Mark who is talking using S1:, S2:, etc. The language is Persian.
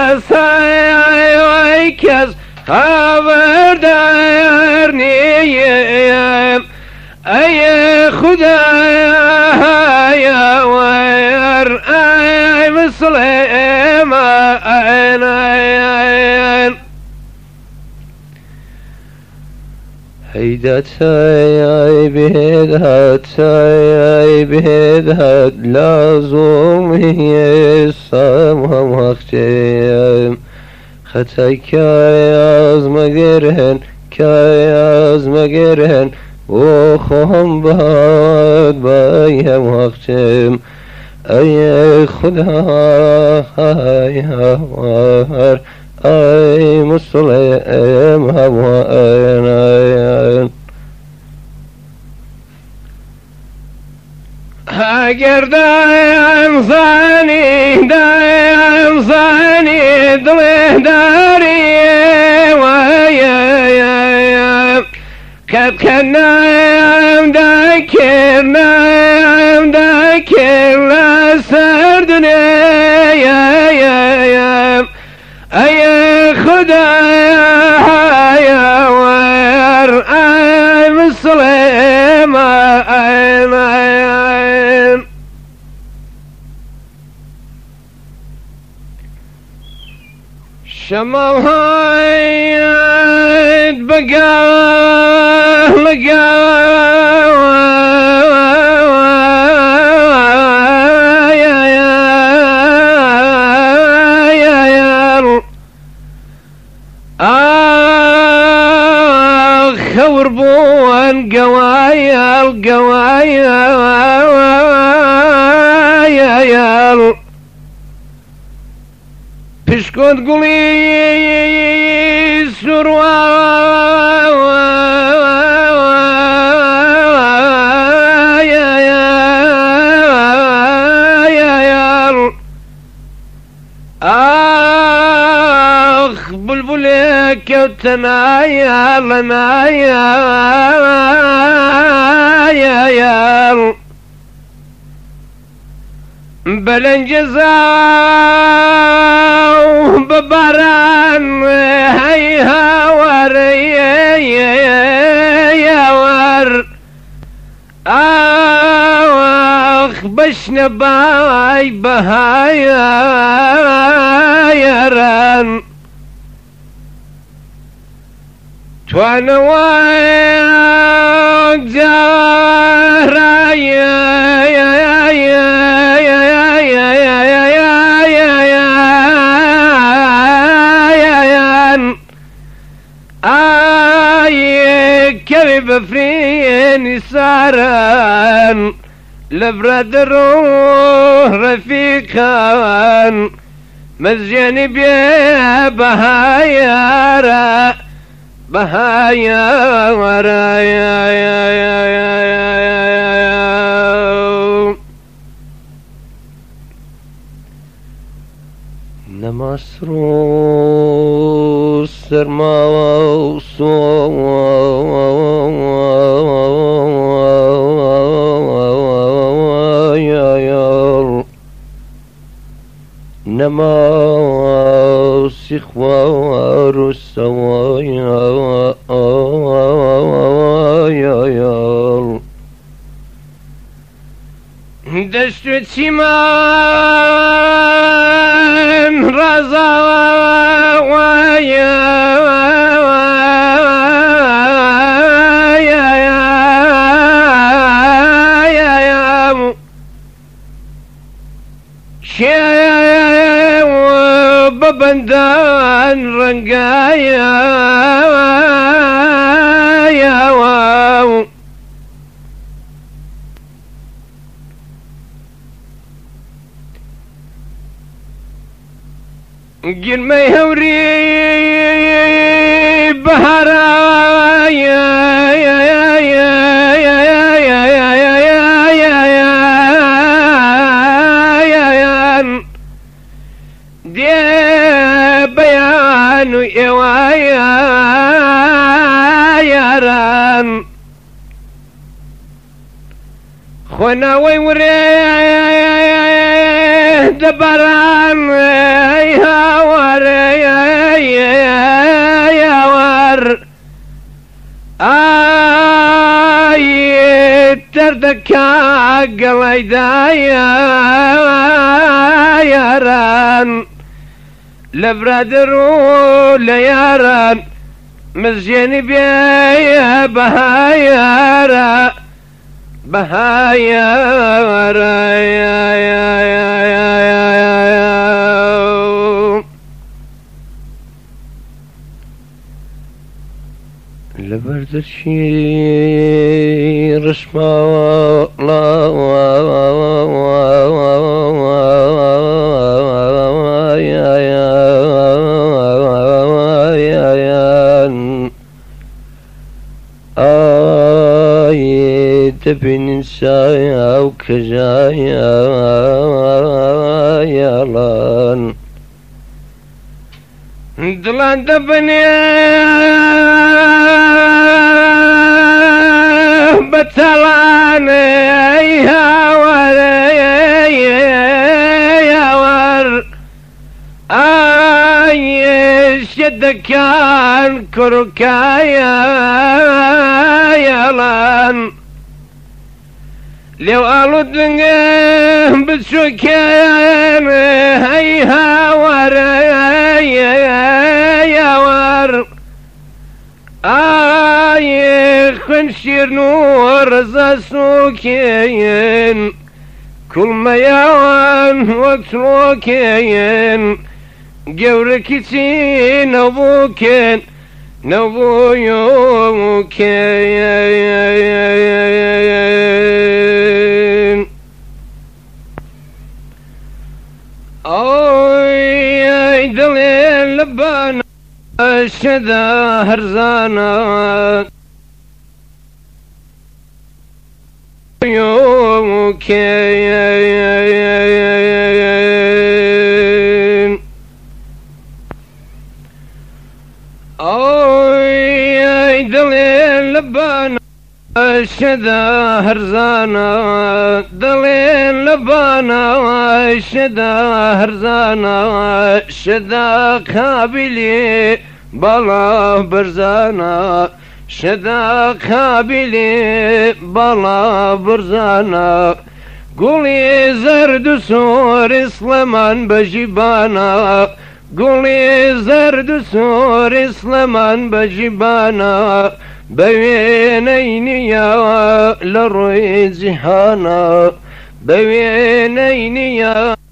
S1: سای کس خبر در نیم ای خدا یا ور ای مسلم این هيدت هاي بهدت هاي بهدت لازم هي سامهم وقتهم خطای کاز مگرهن کاز مگرهن و خواهم باد بایم وقتهم ای خدا ای هوار ای مسلم هوار اگر دایم زنی دل داری ویم کد کنم دکر لسر دنیم ای خدا ور ای مسلم این شمال هاید بگاه خور بوان قوايل پشکند گلی سروایل آخ بلبل كوتنايل نايل بلنجزاو بباران هيها ور آخ بشنباي بهايران توانا وان جاراي كيف بفريني ساران لبرد روح رفيقان مزجاني بيه بهايارا نمسرو سرما نما سخوار السوايا دشت تيمان رزا ببندان رنقايا يا واو قل ما يهوري بهرايا بيانو يوان خونا ويوري دبران هاور دەردەکە گەڵایدایە یاران لە برادر و لە یاران مزجێنی بێ بەهایارە بەهایارە لەبەر دەرچی دەبینین سایە و کەژایە یاڵان دڵان دەبنێ بە تەڵانەی هاوارە یاوار شێدەکان کوڕکایە یاڵان لێو ئاڵودنگە بچووکێن هەی هاوارە یاوار خوێن شیرن و ڕزا سووکێن کوڵمەیاوان وەک تڵۆکێن گەورەکی چی نەبووکێن نەبوویۆکێن ئەی دڵێن لە بانە شەدا هەرزانە يوكين أوي دليل لبانا شدا هرزانا دليل لبانا شدا هرزانا شدا قابلي بلا برزانا شدا قابلي بلا برزانا قولي زرد سور اسلمان بجيبانا قولي زرد سور اسلمان بجيبانا بوينيني يا لروي جهانا بوينيني يا